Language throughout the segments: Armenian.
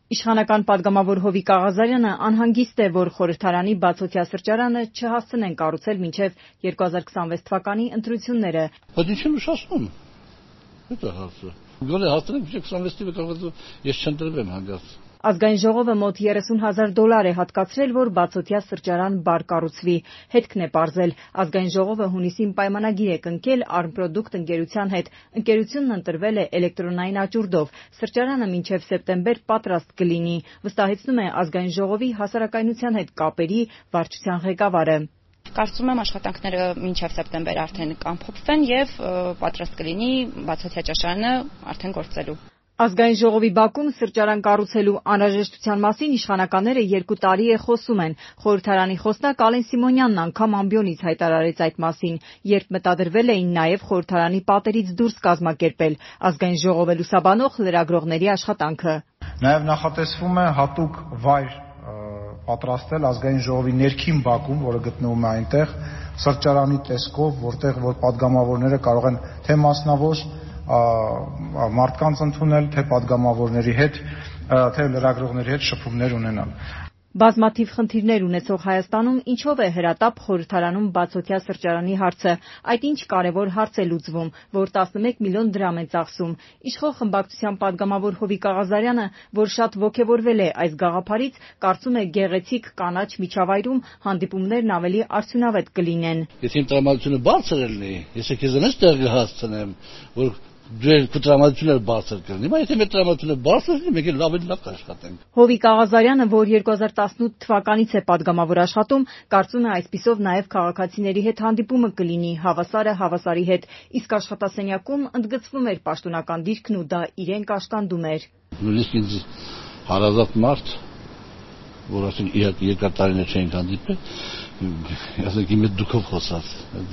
Իշխանական պատգամավոր Հովիկ Աղազարյանը անհանգիստ է, որ խորհրդարանի բացօթյա սրճարանը չհասցնեն կառուցել մինչև 2026 թվականի ընտրությունները։ Բայց ինչի՞ ուշացնում։ Դա հարցը։ Գոնե հասցնենք մինչև 26-ը կարող ես չընտրվեմ հանգած։ Ազգային ժողովը մոտ $30,000 է հատկացրել, որ բացօթյա սրճարան բար կառուցվի։ Հետքն է պարզել։ Ազգային ժողովը հունիսին պայմանագիր է կնքել Արմպրոդուկտ ընկերության հետ։ Ընկերությունն ընտրվել է էլեկտրոնային աճուրդով։ Սրճարանը մինչև սեպտեմբեր պատրաստ կլինի, վստահեցնում է Ազգային ժողովի հասարակայնության հետ կապերի վարչության ղեկավարը։ Կարծում եմ աշխատանքները մինչև սեպտեմբեր արդեն կամփոփվեն եւ պատրաստ կլինի բացօթյա ճաշարանը արդեն գործելու։ Ազգային ժողովի բակում սրճարան կառուցելու անհրաժեշտության մասին իշխանականները 2 տարի է խոսում են։ Խորհրդարանի խոսնակ Ալեն Սիմոնյանն անգամ ամբիոնից հայտարարեց այդ մասին, երբ մտադրվել էին նաև խորհրդարանի պատերից դուրս կազմակերպել Ազգային ժողովը լուսաբանող լրագրողների աշխատանքը։ Նաև նախատեսվում է հատուկ վայր պատրաստել Ազգային ժողովի ներքին բակում, որը գտնվում է այնտեղ, սրճարանի տեսքով, որտեղ որ падգամավորները կարող են թե մասնավոր մարդկանց ընդունել, թե падգամավորների հետ, թե լրագրողների հետ շփումներ ունենալ։ Բազմաթիվ խնդիրներ ունեցող Հայաստանում ինչով է հրատապ խորհրդարանում բացօթյա սրճարանի հարցը։ Այդ ինչ կարևոր հարց է լուծվում, որ 11 միլիոն դրամ է ծախսում։ Իշխող խմբակցության падգամավոր Հովիկ Աղազարյանը, որ շատ ոգևորվել է այս գաղափարից, կարծում է գեղեցիկ կանաչ միջավայրում հանդիպումներն ավելի արդյունավետ կլինեն։ Եթե իմ տրամադրությունը բարձր լինի, ես քեզանից տեղ կհասցնեմ, որ դու տրամադրությունը բարձր կլինի, բայց եթե մեր տրամադրությունը բարձր լինի, մենք լավ կաշխատենք։ Հովիկ Աղազարյանը, որ 2018 թվականից է падգամավոր աշխատում, կարծում է այսպիսով նաև քաղաքացիների հետ հանդիպումը կլինի, հավասարը հավասարի հետ, իսկ աշխատասենյակում ընդգծվում էր պաշտոնական դիրքն ու դա իրեն կաշկանդում էր։ Նույնիսկ ինձ հարազատ մարդ, որ ասենք երկար տարիներ չէին հանդիպել, ասենք իմ դուքով խոսած,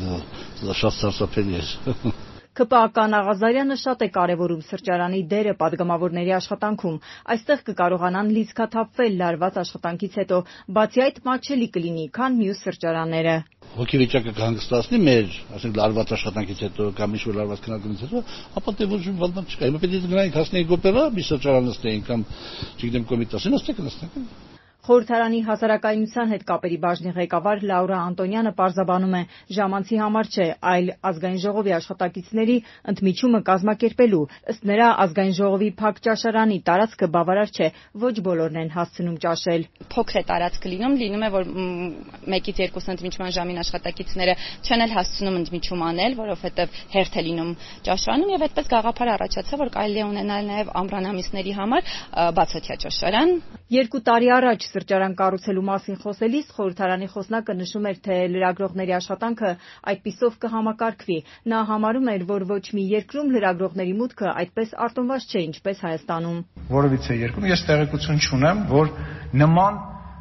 դա շատ սարսափելի էր։ ԿՊԱ-ական Աղազարյանը շատ է կարևորում սրճարանի դերը падգամավորների աշխատանքում։ Այստեղ կկարողանան լիցքաթափվել լարված աշխատանքից հետո, բացի այդ մատչելի կլինի, քան մյուս սրճարանները։ Հոգեվիճակը կհանգստացնի մեր, ասենք լարված աշխատանքից հետո կամ ինչ-որ լարված քննարկումից հետո, ապա դե ոչ մի բան չկա։ Հիմա պետք է գնանք հասնենք օպերա, մի սրճարան նստենք կամ չգիտեմ կոմիտասի նստենք։ Խորհրդարանի հասարակայնության հետ կապերի բաժնի ղեկավար Լաուրա Անտոնյանը պարզաբանում է, ժամանցի համար չէ, այլ Ազգային ժողովի աշխատակիցների ընդմիջումը կազմակերպելու։ Ըստ նրա, Ազգային ժողովի փակ ճաշարանի տարածքը բավարար չէ, ոչ բոլորն են հասցնում ճաշել։ Փոքր է տարածք լինում է, որ 1-ից 2 ընդմիջման ժամին աշխատակիցները չեն էլ հասցնում ընդմիջում անել, որովհետև հերթ է լինում ճաշարանում եւ այդպես գաղափար առաջացավ, որ կարելի է ունենալ նաեւ ամռան ամիսների համար բացօթյա ճաշարան։ 2 տարի առաջ սրճարան կառուցելու մասին խոսելիս խորհրդարանի խոսնակը նշում էր, թե լրագրողների աշխատանքը այդպիսով կհամակարգվի։ Նա համարում էր, որ ոչ մի երկրում լրագրողների մուտքը այդպես արտոնված չէ, ինչպես Հայաստանում։ Որևիցե երկրում ես տեղեկություն չունեմ, որ նման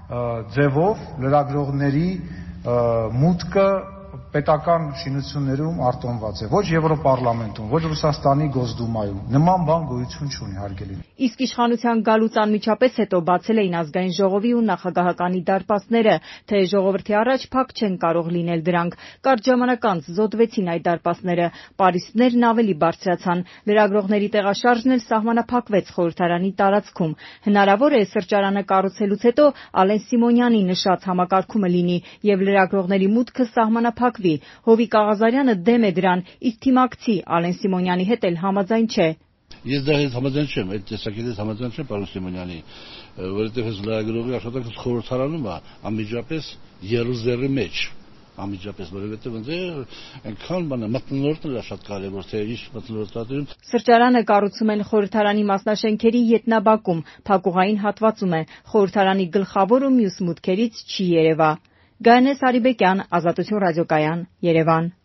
ձևով լրագրողների մուտքը պետական շինություններում արտոնված է, ոչ Եվրոպարլամենտում, ոչ Ռուսաստանի Գոսդումայում։ Նման բան գոյություն չունի, հարգելի։ Իսկ իշխանության գալուց անմիջապես հետո բացել էին Ազգային ժողովի ու նախագահականի դարպասները, թե ժողովրդի առաջ փակ չեն կարող լինել դրանք։ Կարճ ժամանակ անց զոդվեցին այդ դարպասները, պարիսպներն ավելի բարձրացան, լրագրողների տեղաշարժն էլ սահմանափակվեց խորհրդարանի տարածքում։ Հնարավոր է սրճարանը կառուցելուց հետո Ալեն Սիմոնյանի նշած համակարգումը լինի եւ լրագրողների մուտքը սահմանափակվի։ Հովիկ Աղազարյանը դեմ է դրան, իսկ թիմակցի Ալեն Սիմոնյանի հետ էլ համաձայն չէ։ Ես դա հետ համաձայն չեմ, այդ տեսակետից համաձայն չեմ պարոն Սիմոնյանի, որովհետև այս լրագրողի աշխատանքը խորհրդարանում է անմիջապես երուզերի մեջ, անմիջապես, որովհետև այնքան բան է, մթնոլորտն է շատ կարևոր, թե ինչ մթնոլորտում։ Սրճարանը կառուցում են խորհրդարանի մասնաշենքերի ետնաբակում, փակուղային հատվածում է, խորհրդարանի գլխավոր ու մյուս մուտքերից չի երևա։ Գայանե Սարիբեկյան, Ազատություն ռադիոկայան, Երևան։